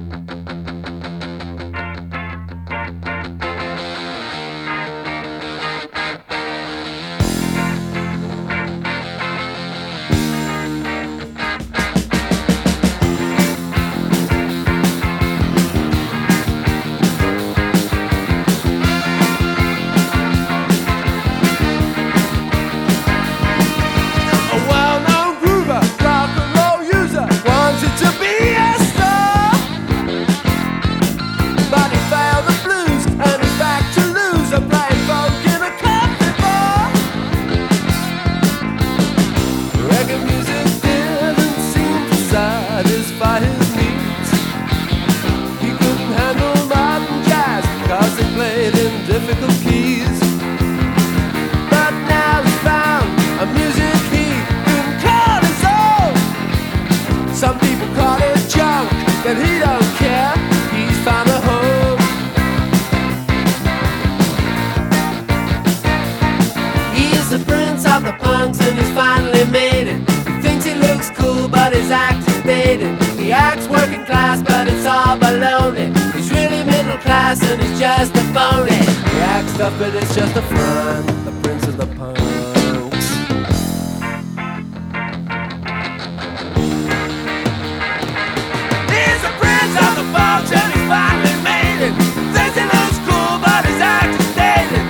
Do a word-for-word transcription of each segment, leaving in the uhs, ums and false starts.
But he don't care, he's found a home. He's the prince of the punks and he's finally made it. He thinks he looks cool but his act is dated. He acts working class but it's all baloney. He's really middle class and he's just a phony. He acts tough but it's just a front. The prince of the punks. And he's finally made it. Thinks he looks cool, but his act is dated.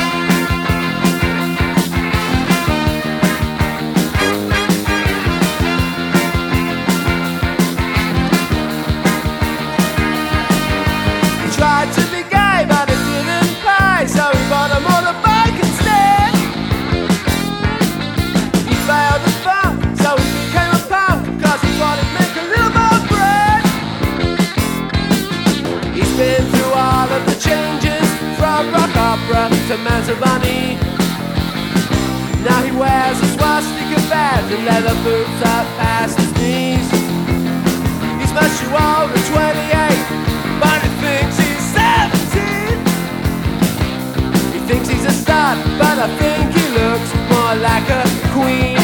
He tried to be gay, but it didn't pay, so he bought a motorbike instead. He failed the funk, so he became a punk, cause he wanted to make a little more bread. He's been through all of the changes, from rock opera to Manzarani. Now he wears a swastika badge and leather boots up past his knees. He's much too old at twenty-eight, but he thinks he's seventeen. He thinks he's a star, but I think he looks more like a queen.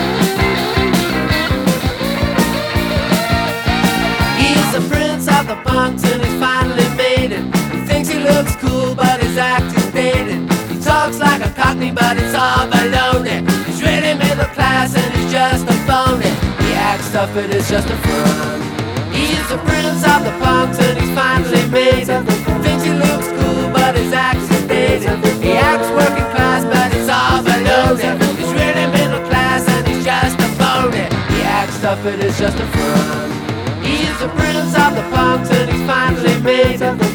He's the prince of the punks and he's finally made it. He thinks he looks cool but his act is dated. He talks like a cockney but it's all baloney. He's really middle class and he's just a phony. He acts tough but it's just a front. He's the prince of the punks and he's finally made it. Thinks he looks cool but his act is dated. He acts working class but it's all baloney. He's really middle class and he's just a phony. He acts tough but it's just a front. He's the prince of the punks and he's finally made it.